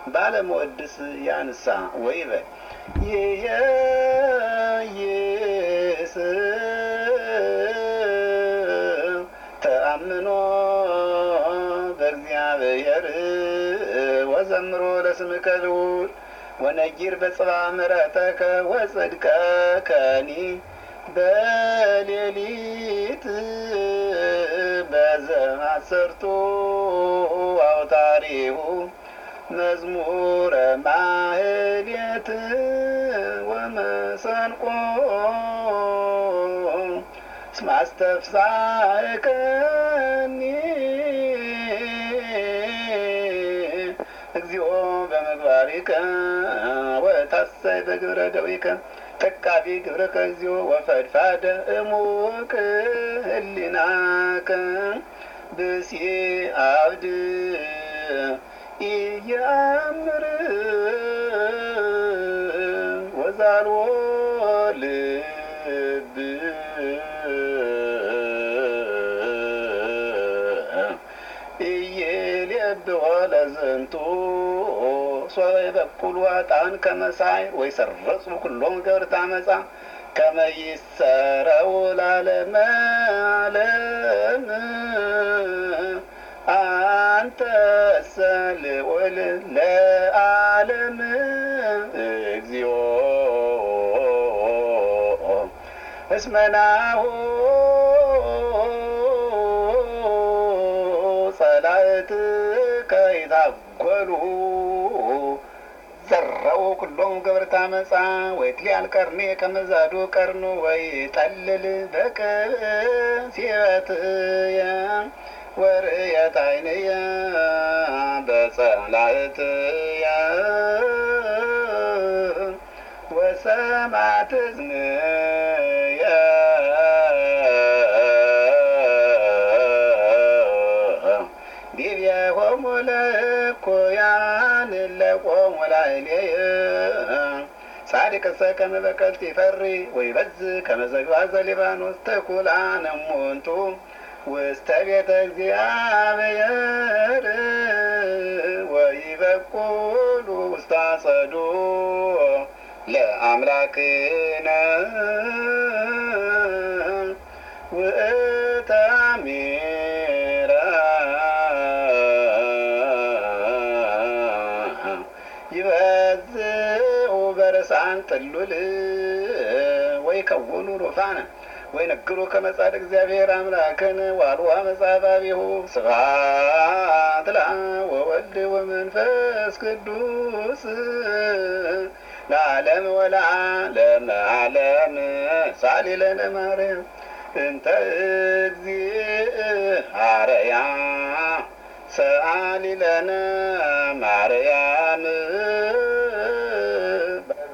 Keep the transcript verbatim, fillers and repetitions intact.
ባለመወድስ ያንሳ ወይበል ይየ ተአምኖ በእግዚአብሔር ወዘምሮ ለስምከ ልዑል ወነጊር በጽባሕ ምሕረተከ ወጽድቀከኒ በሌሊት በዘአሰርቱ አውታሪሁ መዝሙረ ማህሌት ወመሰንቆ እስመ አስተፍስሐከኒ እግዚኦ በምግባሪከ ወታሰይ በግብረ ደዊከ ተቃቢ ግብረከ እግዚኦ ወፈድፋደ እሙቅ ህሊናከ ብእሲ አብድ ኢየአምር ወዛልዎ ልብ ኢይሌብዎ ለዝንቱ ሶበ ይበቁሉ ኃጥአን ከመ ሳይ ወይሰርጹ ኩሎሙ ገበርተ ዓመፃ ከመ ይሰረው ለዓለመ ዓለም አንተሰ ልዑል ለዓለም እግዚኦ እስመ ናሁ ጸላእትከ ይታጐሉ ዘረው ኩሎሙ ገበርተ ዓመፃ ወይትሊአል ቀርኔ ከመ ዛዱ ቀርኑ ወይጠልል በቅጽበትየ ወርእየት ዓይንየ በጸላእትየ ወሰምዐት እዝንየ ዲቤሆሙ ለእኩያን እለቆሙ ላዕሌየ ጻድቅሰ ከመ በቀልት ይፈሪ ወይበዝሕ ከመ ዝግባ ዘሊባኖስ ተኩልአነ እሙንቱ ውስተ ቤተ እግዚአብሔር ወይበቁሉ ውስተ አጸዱ ለአምላክነ ውእተ አሚረ ይበዝሑ በርሳን ጥሉል ወይከውኑ ሩፋነ ወይነግሩ ከመ ጻድቅ እግዚአብሔር አምላክነ ወአልቦ አመፃ ባቢሁ ስብሐት ለአብ ወወልድ ወመንፈስ ቅዱስ ለዓለም ወለዓለመ ዓለም ሳሊ ለነ ማርያም እንተ እግዚአብሔር ሰአሊ ለነ ማርያም